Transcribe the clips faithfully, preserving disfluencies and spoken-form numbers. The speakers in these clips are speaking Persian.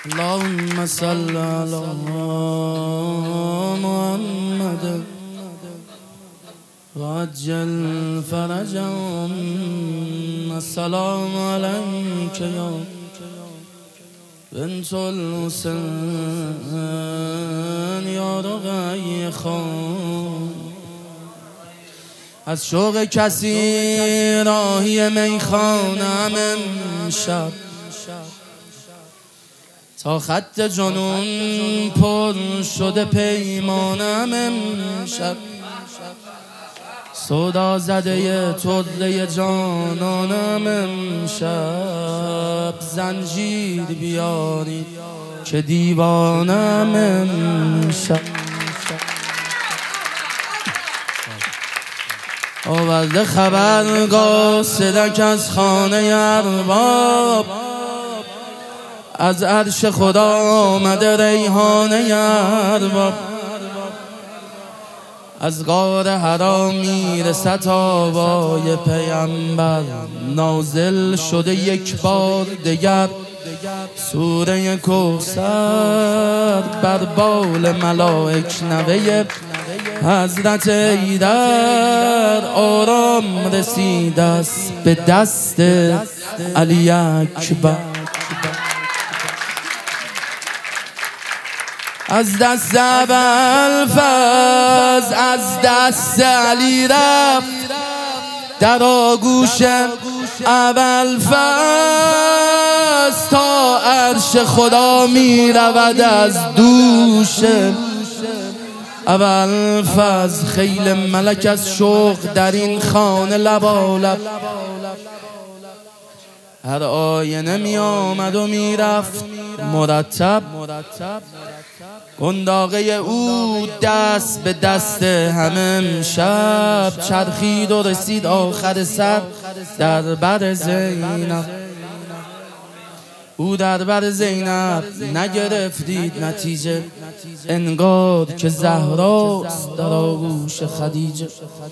اللهم صل على محمد وعجل فرجهم. السلام عليك يا بنت الحسین یا رقیه خان. از شوق کسی راهی میخانم امشب، تا خط جنون پر شده پیمانم امشب. سودا زده طله جانانم امشب. زنجیر بیارید که دیوانم امشب. آورده خبر قاصدک از خانه ارباب، از عرش خدا آمده ریحانه ارباب. از غار حرا میرسد آوای پیامبر، نازل شده یک بار دگر سوره کوثر. بر بال ملائک نوه حضرت ایدر آرام رسیده است به دست علی اکبر. از دست ابوالفضل از دست علی رفت در آغوش ابوالفضل، تا عرش خدا می رود از دوش ابوالفضل. خیل ملک از شوق در این خانه لبالب، هر آینه می آمد و می رفت مرتب. گنداقه او دست به دست همه امشب، چرخید و رسید آخر سر در بر زینب. او در بر زینب نگرفتید نتیجه، انگار که زهراست در آغوش خدیجه.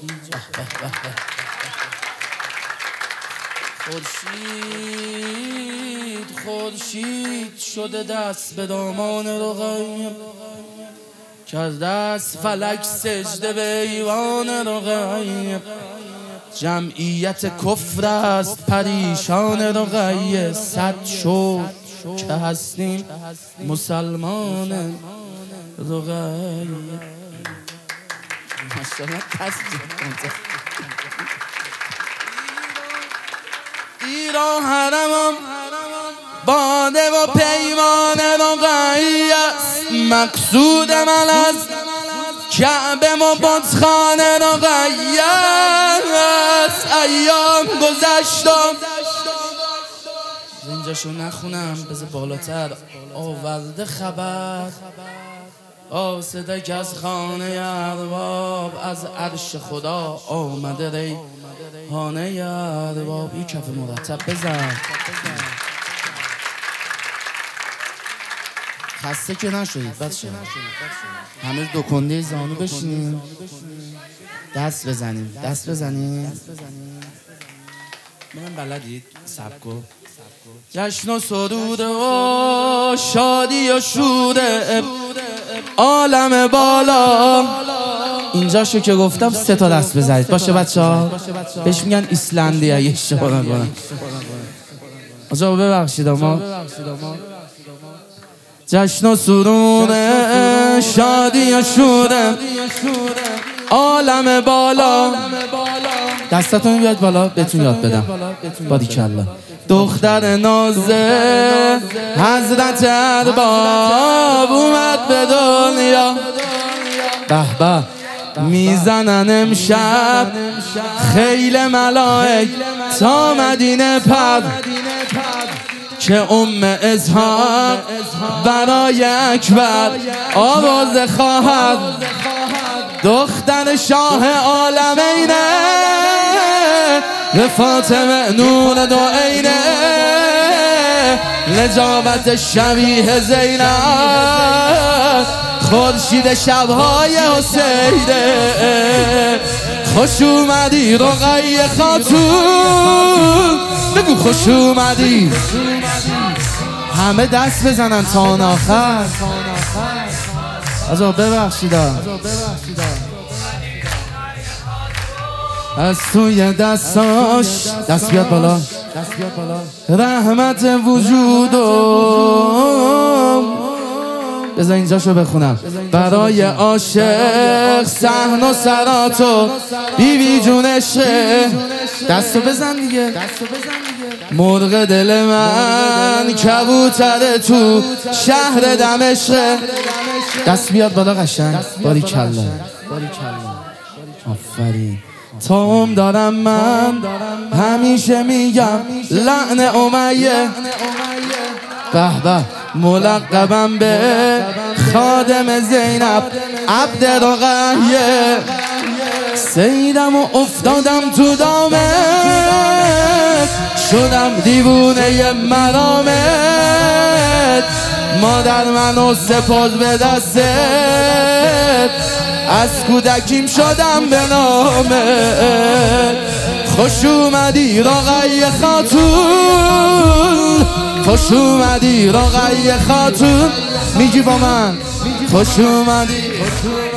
خورشید خورشید شده دست به دامان رقیه، که از دست فلک سجده به ایوان رقیه. جمعیت کفر است پریشان رقیه، صد شد که هستیم مسلمان رقیه. ایران حرمم باده و پیمان رقیه است، مقصود من از کعبه و بتخانه رقیه است. ایام گذشتم اینجاشو نخونم بذار بالاتر. آورده خبر قاصدک از خانه ارباب، از عرش خدا آمده ریحانه ارباب. این کف مرتب بزن. خسته که نشدید بچه، همه دو کنده زانو بشینیم، دست بزنیم دست بزنیم. من بلدید سبکو جشن و سرود و شادی و شوره عالم بالا. اینجا شو که گفتم سه تا دست بزنید باشه بچه ها. بهش میگن ایسلندی اگه اشتباه نکنم. آجا ببخشید اما جشن و سرور شادی و شوره عالم بالا. دستتون بیاد بالا بهتون یاد بدم. باریکلا. دختر نازه حضرت ارباب اومد به دنیا، به به میزنن امشب خیل ملائک تا مدینه پر، که ام اسحاق برای اکبر آواز خواهد. دختر شاه عالمینه به فاطمه نور دو عینه، نجابت شبیه زینب خورشید شبهای حسینه. خوش اومدی رقیه خاتون، بگو خوش اومدی. همه دست بزنن تا آن آخر. آجا ببخشید از توی دستاش دست بیاد بالا رحمت وجودم. بذار اینجاشو بخونم برای عاشق صحن و سراتو بیبی جون عشقه. دستو بزن دیگه مرغ دل من کبوتر تو شهر دمشقه. دست بیاد بالا قشنگ. باریکلا آفرین. تام دارم من همیشه میگم لعن امیه. به به ملقبم به خادم زینب عبد رقیه. سیدم و افتادم تو دامت شدم دیوونه مرامت. مادر منو سپرد به دستت از کودکیم شدم به نامت. خوش اومدی رقیه خاتون خوش اومدی رقیه خاتون. میگی با من خوش اومدی